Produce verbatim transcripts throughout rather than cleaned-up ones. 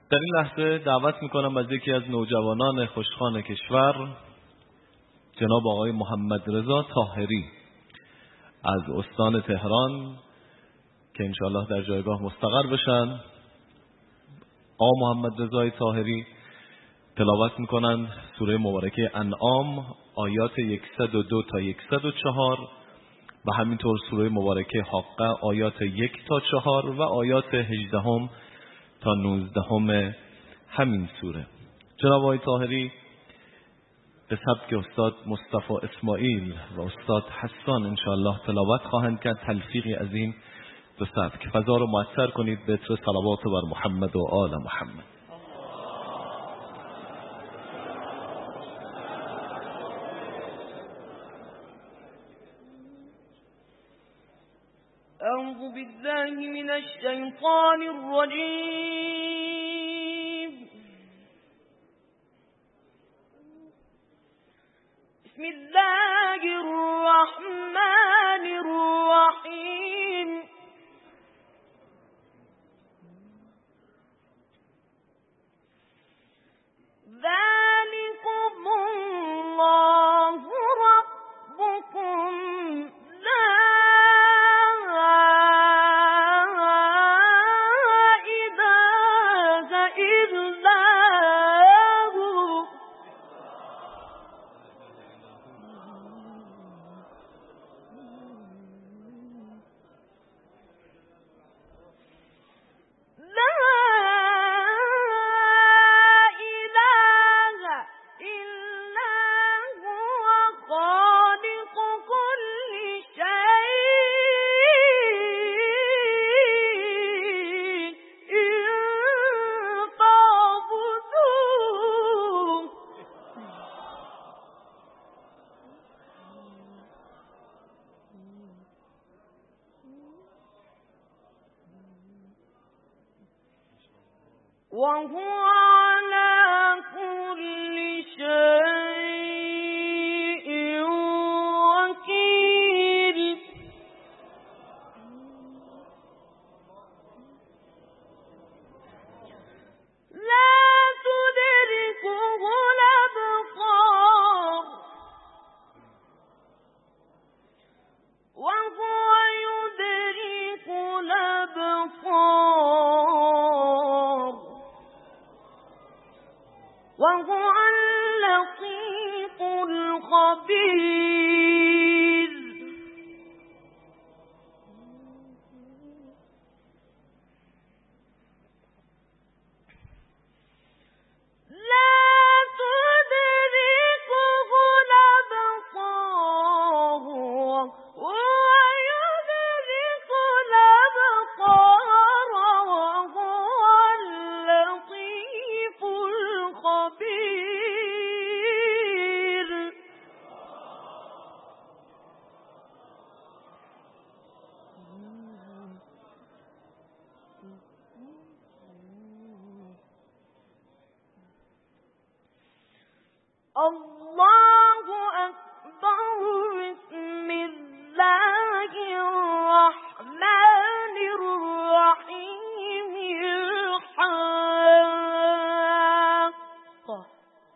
در این لحظه دعوت میکنم از یکی از نوجوانان خوشخوان کشور، جناب آقای محمد رضا طاهری از استان تهران که انشاءالله در جایگاه مستقر بشن. آقا محمد رضا طاهری تلاوت میکنن سوره مبارکه انعام آیات صد و دو تا صد و چهار و همینطور سوره مبارکه حاقه آیات یک تا چهار و آیات هجده تا نوزده همین سوره. جناب آقای طاهری به سبک استاد مصطفی اسماعیل و استاد حسان انشاءالله تلاوت خواهند کرد. تلفیقی از این دو سبک. فضا رو مؤثر کنید به عطر صلوات بر محمد و آل محمد. أعوذ بالله من الشيطان الرجيم. بسم الله الرحمن الرحيم. ذلكم الله ربكم لا إله إلا هو. لا إله إلا هو خالق كل شيء فاعبدوه. وهو على كل شيء وكيل. لا تدركه الأبصار وهو يدرك الأبصار وهو اللطيف الخبير. لا تدركه الأبصار وهو يدرك الأبصار وهو اللطيف الخبير. الله أكبر. بسم الله الرحمن الرحيم. الحاقة.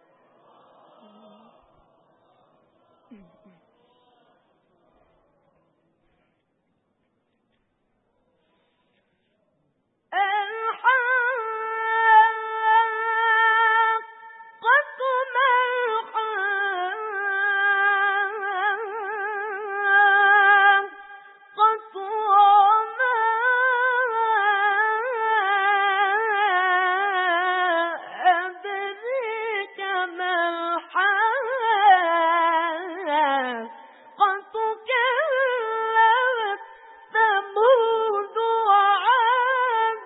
الحاقة ما الحاقة وما أدريك ما الحاقة. كذبت ثمود وعاد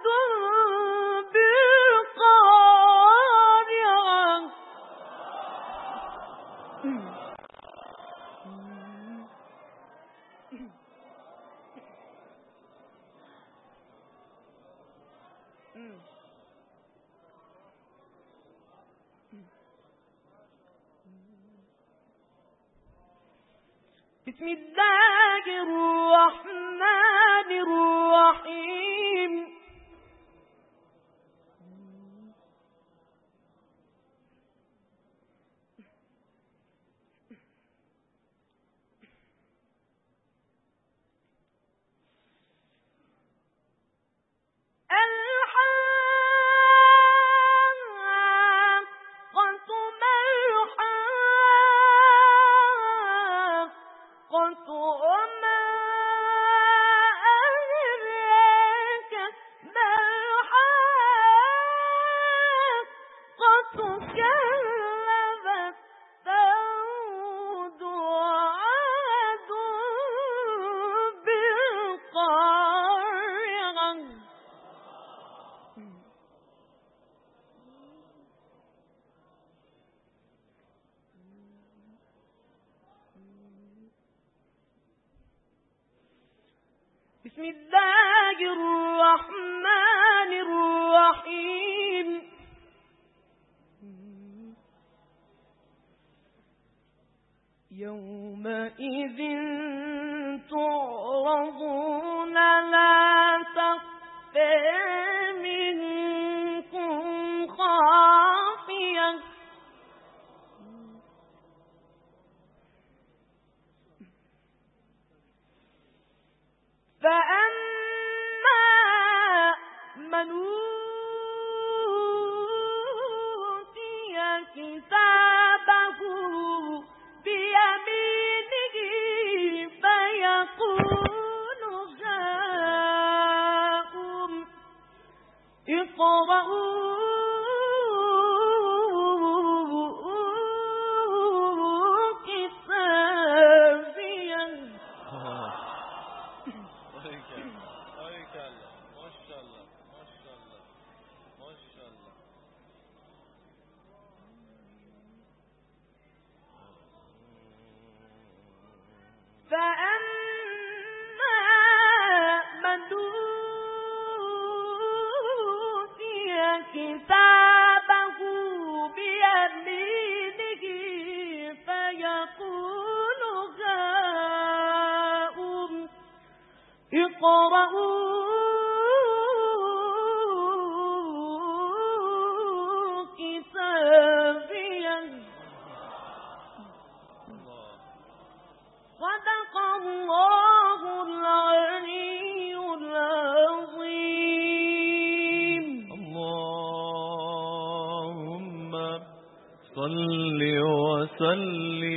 بالقارعة. بسم الله الرحمن الرحيم. كذبت ثمود وعاد بالقارعة بسم الله الرحمن الرحيم يومئذ تعرضون لا تخفى منكم خافية فأما من أوتي كتابه بيمينه فيقول هاؤم اقرءوا فأما من أوتي كتابه بيمينه فيقول هاؤم اقرءوا كتابيه صدق الله العلي العظيم. اللهم صل وسلم